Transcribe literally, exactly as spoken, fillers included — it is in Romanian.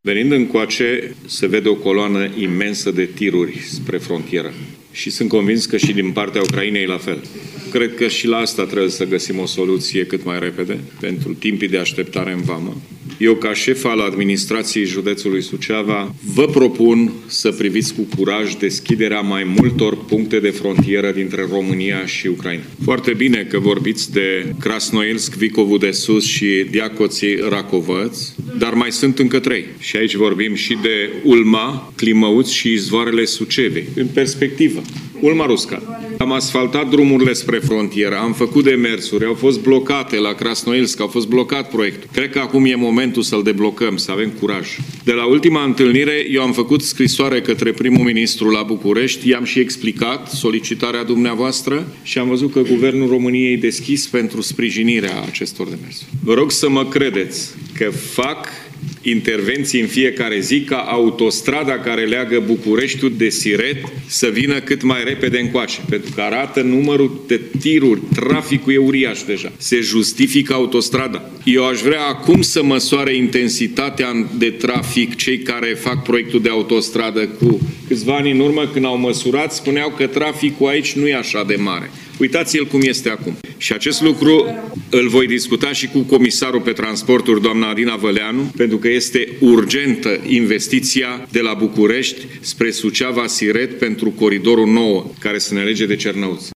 Venind încoace, se vede o coloană imensă de tiruri spre frontieră. Și sunt convins că și din partea Ucrainei la fel. Cred că și la asta trebuie să găsim o soluție cât mai repede, pentru timpii de așteptare în vamă. Eu, ca șef al administrației județului Suceava, vă propun să priviți cu curaj deschiderea mai multor puncte de frontieră dintre România și Ucraina. Foarte bine că vorbiți de Krasnoielsk, Vicovul de Sus și Diacoții Racovăț, dar mai sunt încă trei. Și aici vorbim și de Ulma, Climăuț și izvoarele Sucevei. În perspectivă. Ulma Rusca. Am asfaltat drumurile spre frontieră, am făcut demersuri, au fost blocate la Krasnoielsk, au fost blocat proiectul. Cred că acum e momentul să-l deblocăm, să avem curaj. De la ultima întâlnire, eu am făcut scrisoare către primul ministru la București, i-am și explicat solicitarea dumneavoastră și am văzut că Guvernul României e deschis pentru sprijinirea acestor demersuri. Vă rog să mă credeți că fac intervenții în fiecare zi ca autostrada care leagă Bucureștiul de Siret să vină cât mai repede încoace, pentru că arată numărul de tiruri, traficul e uriaș deja. Se justifică autostrada. Eu aș vrea acum să măsoare intensitatea de trafic cei care fac proiectul de autostradă. Cu câțiva ani în urmă, când au măsurat, spuneau că traficul aici nu e așa de mare. Uitați-l cum este acum. Și acest lucru îl voi discuta și cu comisarul pe transporturi, doamna Adina Văleanu, pentru că este urgentă investiția de la București spre Suceava-Siret pentru coridorul nouă, care se ne lege de Cernăuți.